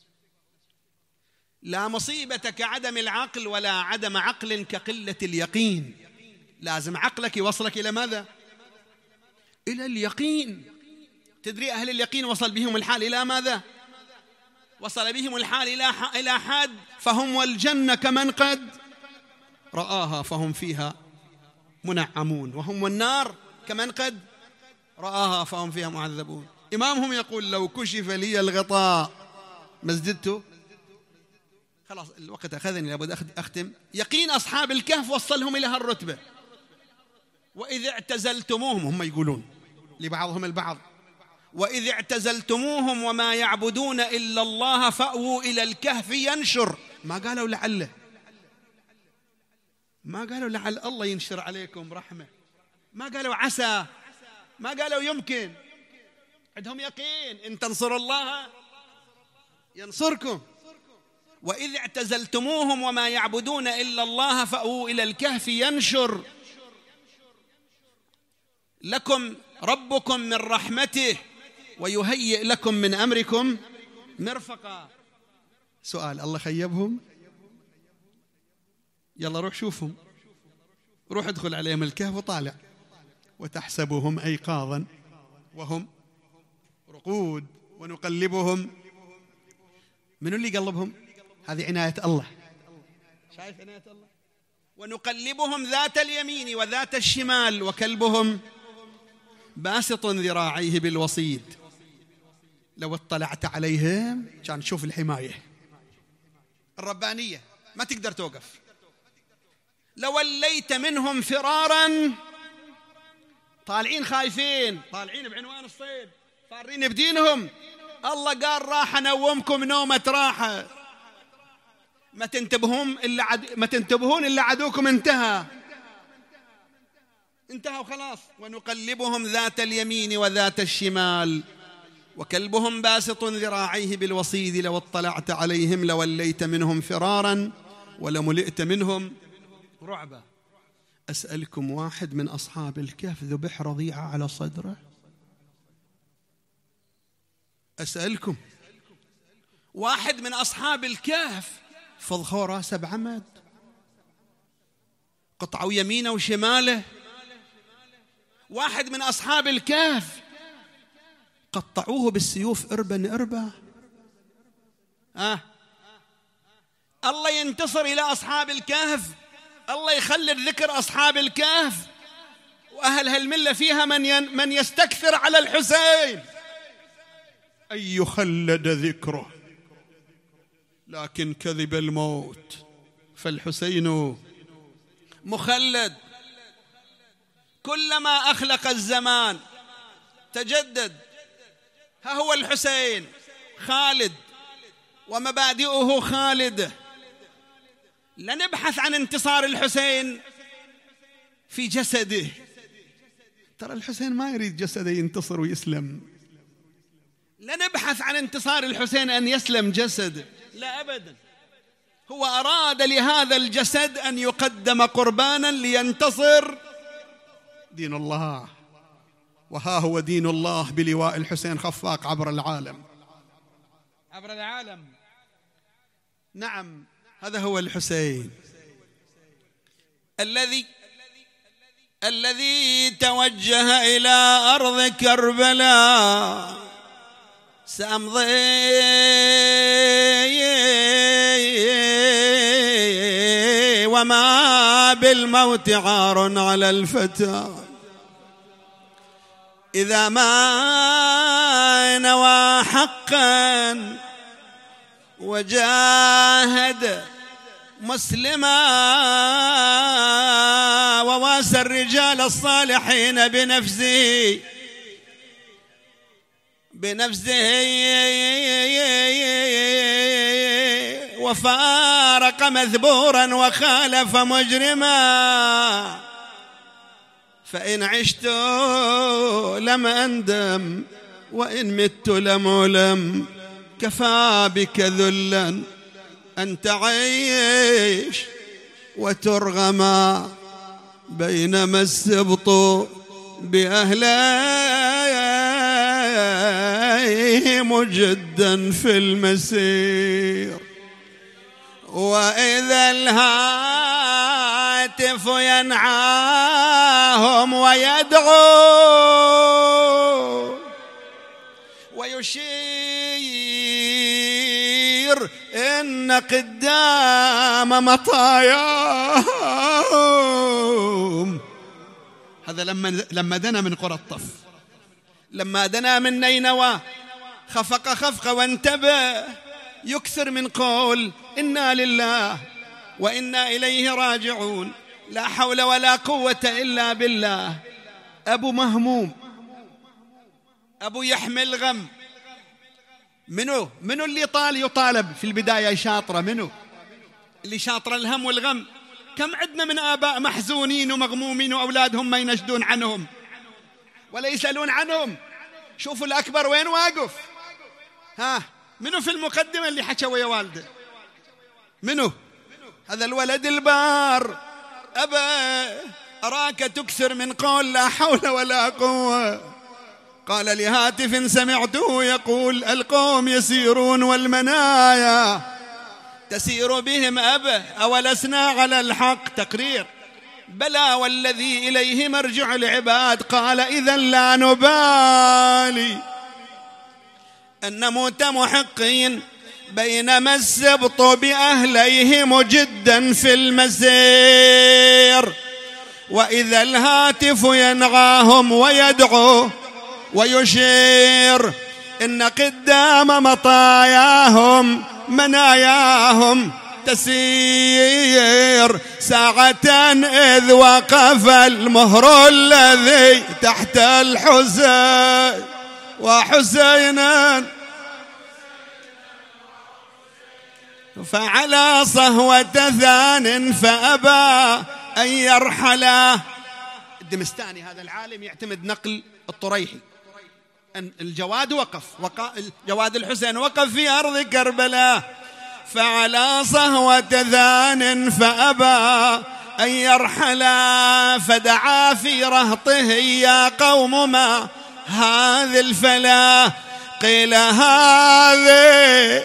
Speaker 1: لا مصيبة كعدم العقل، ولا عدم عقل كقلة اليقين. لازم عقلك يوصلك إلى ماذا؟ إلى اليقين. تدري أهل اليقين وصل بهم الحال إلى ماذا؟ وصل بهم الحال إلى إلى حد فهم والجنة كمن قد رآها فهم فيها منعمون، وهم والنار كمن قد رآها فهم فيها معذبون. إمامهم يقول: لو كشف لي الغطاء ما ازددت. خلاص الوقت أخذني، لابد أختم. يقين أصحاب الكهف وصلهم إلى هالرتبة. وإذ اعتزلتموهم، هم يقولون لبعضهم البعض: وإذ اعتزلتموهم وما يعبدون إلا الله فأووا إلى الكهف ينشر. ما قالوا لعله، ما قالوا لعل الله ينشر عليكم رحمة، ما قالوا عسى، ما قالوا يمكن. عندهم يقين إن تنصروا الله ينصركم. وإذ اعتزلتموهم وما يعبدون إلا الله فأووا إلى الكهف ينشر لكم ربكم من رحمته ويهيئ لكم من أمركم مرفقا. سؤال: الله خيبهم؟ يلا روح شوفهم، روح ادخل عليهم الكهف وطالع: وتحسبهم أيقاظا وهم رقود ونقلبهم. من اللي قلبهم؟ هذه عناية الله. شايف عناية الله؟ ونقلبهم ذات اليمين وذات الشمال وكلبهم باسط ذراعيه بالوصيد. لو اطلعت عليهم كان تشوف الحماية الربانية، ما تقدر توقف. لوليت منهم فرارا، طالعين خايفين، طالعين بعنوان الصيد، فارين بدينهم. الله قال: راح انومكم نومة راحة، ما تنتبهون إلا عد... ما تنتبهون إلا عدوكم انتهى انتهى وخلاص. ونقلبهم ذات اليمين وذات الشمال وكلبهم باسط ذراعيه بالوصيد. لو اطلعت عليهم لوليت منهم فرارا ولملئت منهم رعبا. أسألكم: واحد من أصحاب الكهف ذبح رضيعة على صدره؟ أسألكم: واحد من أصحاب الكهف فضخوا راسه بعمد، قطعوا يمينه وشماله. واحد من أصحاب الكهف قطعوه بالسيوف إربا إربا. آه. الله ينتصر إلى أصحاب الكهف، الله يخلد ذكر أصحاب الكهف، وأهل هالملة فيها من ين من يستكثر على الحسين أن يخلد ذكره، لكن كذب الموت، فالحسين مخلد. كلما أخلق الزمان تجدد. ها هو الحسين خالد ومبادئه خالدة. لا نبحث عن انتصار الحسين في جسده، ترى الحسين ما يريد جسده ينتصر ويسلم. لا نبحث عن انتصار الحسين أن يسلم جسده، لا أبدا. هو أراد لهذا الجسد أن يقدم قربانا لينتصر دين الله. وها هو دين الله بلواء الحسين خفاق عبر العالم، عبر العالم. نعم، هذا هو الحسين الذي الذي توجه إلى أرض كربلاء. سأمضي وما بالموت عار على الفتى، إذا ما نوى حقا وجاهد مسلما وواسى الرجال الصالحين بنفسه بنفسه وفارق مذبورا وخالف مجرما، فإن عشت لم أندم وإن مت لم ألم، كفى بك ذلا أن تعيش وترغما، بينما السبط بأهليه مجدا في المسير، وإذا الهاتف ينعاهم ويدعو ويشير إن قدام مطاياهم. هذا لما لما دنا من قرى الطف، لما دنا من نينوى خفق خفق وانتبه، يكثر من قول إنا لله وإنا إليه راجعون، لا حول ولا قوة إلا بالله. أبو مهموم، أبو يحمل غم. منو منو اللي طال يطالب في البداية شاطرة؟ منو اللي شاطر الهم والغم؟ كم عندنا من آباء محزونين ومغمومين وأولادهم ما ينشدون عنهم ولا يسألون عنهم. شوفوا الأكبر وين واقف. ها، منو في المقدمة اللي حكى ويا والده؟ منو؟ هذا الولد البار. أبا أراك تكثر من قول لا حول ولا قوة. قال لهاتف سمعته يقول القوم يسيرون والمنايا تسير بهم أبا، أولسنا على الحق؟ تقرير. بلى والذي إليه مرجع العباد. قال إذا لا نبالي أن نموت محقين، بينما السبط بأهليه مجدا في المسير، وإذا الهاتف ينعاهم ويدعو ويشير إن قدام مطاياهم مناياهم تسير، ساعة إذ وقف المهر الذي تحت الحسين وحسينا، فعلى صهوة ثان فأبى أن يرحلا. الدمستاني هذا العالم يعتمد نقل الطريحي. الجواد وقف وق... جواد الحسين وقف في أرض كربلاء، فعلى صهوة ثان فأبى أن يرحلا، فدعا في رهطه يا قوم ما هذه الفلا، قيل هذه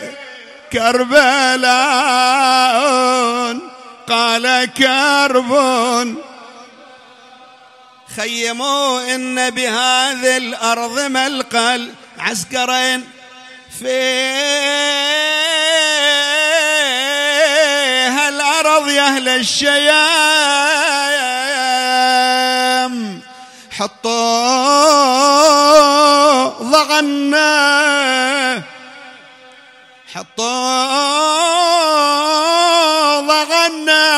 Speaker 1: كربلاء، قال كرب خيموا إن بهذه الأرض ملقى عسكرين، فيها الأرض يا أهل الشيام، حطوا ضغنا حطوا ضغنا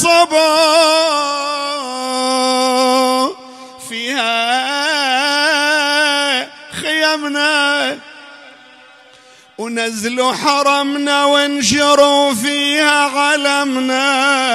Speaker 1: وانصبوا فيها خيمنا ونزلوا حرمنا وانشروا فيها علمنا.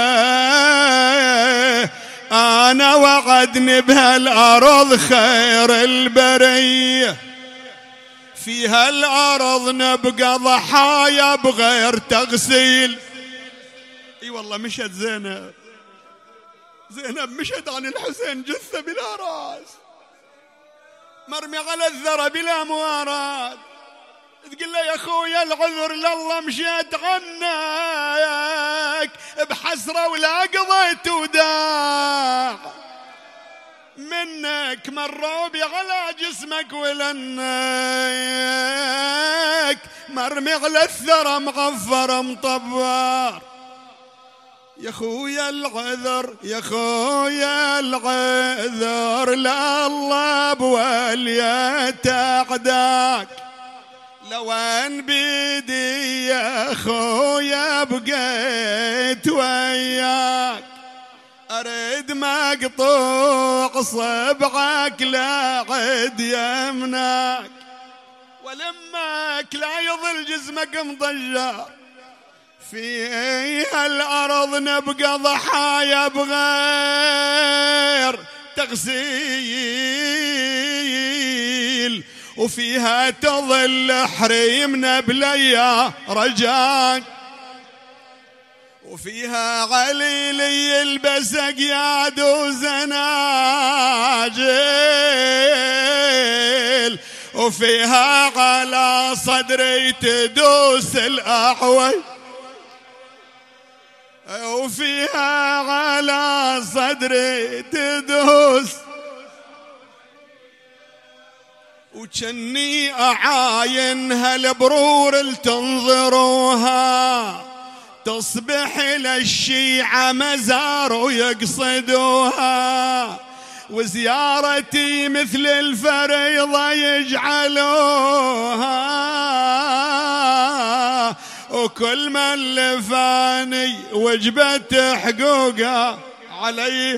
Speaker 1: أنا وعدني بهالأرض خير البرية، في هالأرض نبقى ضحايا بغير تغسيل. اي والله مشت زينب، زينب مشت عن الحسين جثة بلا راس مرمي على الذرى بلا موارد. تقول له يا خويا العذر لله مشيت عنك بحسرة ولا قضيت وداع منك مروا بي على جسمك ولنك مرمي على الثرى مغفر مطبار. يا خويا العذر يا خويا العذر لله بوليت أعداك، لو ان بيدي يا خويا بقيت وياك اريد مقطوع صبعك لا عد يمناك ولمك لا يظل جسمك مضجر. في هالارض نبقى ضحايا بغير تغسيل، وفيها تظل حريمنا بليا رجاك، وفيها عليلي يلبس قياد وزناجل، وفيها على صدري تدوس الأحوي، وفيها على صدري تدوس. وجني أعاين هالبرور التنظروها تصبح للشيعة مزار ويقصدوها، وزيارتي مثل الفريضة يجعلوها، وكل من لفاني وجبت حقوقه عليه.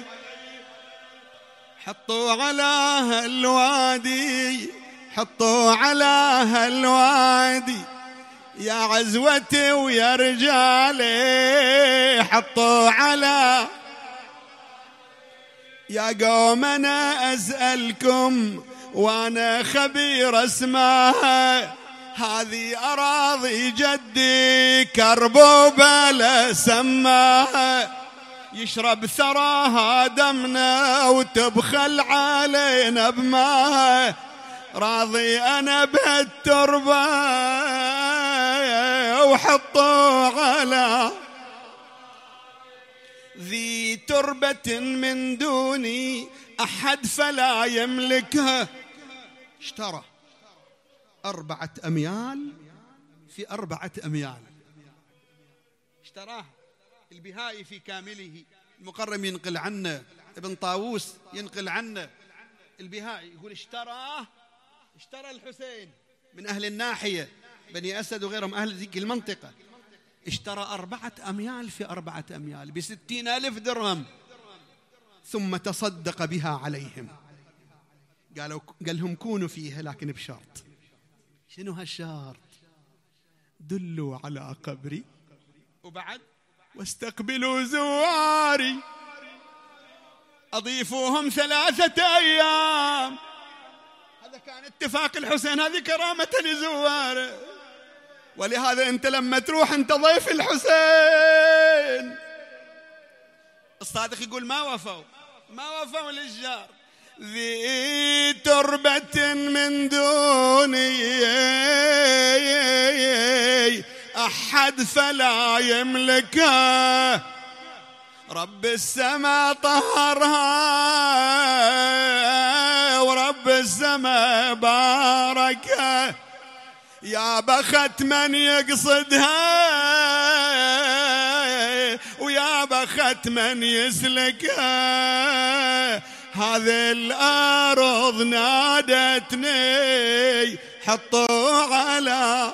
Speaker 1: حطوا على هالوادي حطوا على هالوادي يا عزوتي ويا رجالي، حطوا على يا قوم أنا أسألكم وأنا خبير اسمها، هذه أراضي جدي كربو بلا سماها، يشرب ثراها دمنا وتبخل علينا بماها، راضي أنا بهالتربة وحطوا على ذي تربة من دوني أحد فلا يملكها. اشترى أربعة أميال في أربعة أميال، اشتراها البهائي في كامله، المقرم ينقل عنه، ابن طاووس ينقل عنه، البهائي يقول اشتراه اشترى الحسين من أهل الناحية بني أسد وغيرهم أهل ذيك المنطقة، اشترى أربعة أميال في أربعة أميال بستين ألف درهم، ثم تصدق بها عليهم. قالوا قال لهم كونوا فيها لكن بشرط. شنو هالشرط؟ دلوا على قبري وبعد واستقبلوا زواري، أضيفوهم ثلاثة أيام. هذا كان اتفاق الحسين، هذه كرامة لزواره. ولهذا أنت لما تروح أنت ضيف الحسين. الصادق يقول ما وفوا ما وفوا للجار. ذي تربة من دوني أحد فلا يملكها، رب السماء طهرها ورب السماء باركها، يا بخت من يقصدها ويا بخت من يسلكها،
Speaker 2: هذه الأرض نادتني حطوا على.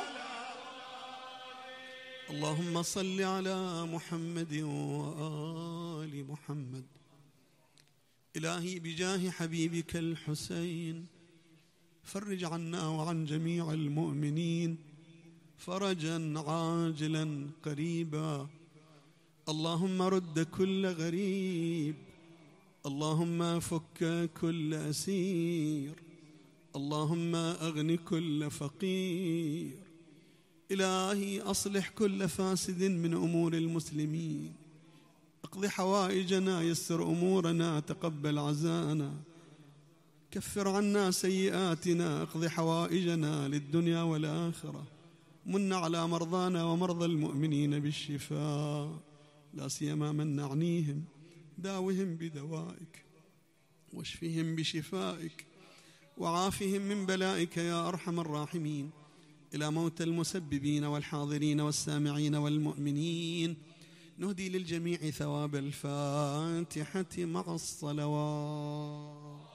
Speaker 2: اللهم صل على محمد وآل محمد. إلهي بجاه حبيبك الحسين فرج عنا وعن جميع المؤمنين فرجا عاجلا قريبا. اللهم رد كل غريب، اللهم فك كل أسير، اللهم أغن كل فقير. إلهي أصلح كل فاسد من أمور المسلمين، اقض حوائجنا، يسر أمورنا، تقبل عزاءنا، كفر عنا سيئاتنا، اقض حوائجنا للدنيا والآخرة. من على مرضانا ومرضى المؤمنين بالشفاء، لا سيما من نعنيهم، داوهم بدوائك واشفهم بشفائك وعافهم من بلائك يا أرحم الراحمين. إلى موت المسببين والحاضرين والسامعين والمؤمنين نهدي للجميع ثواب الفاتحة مع الصلوات.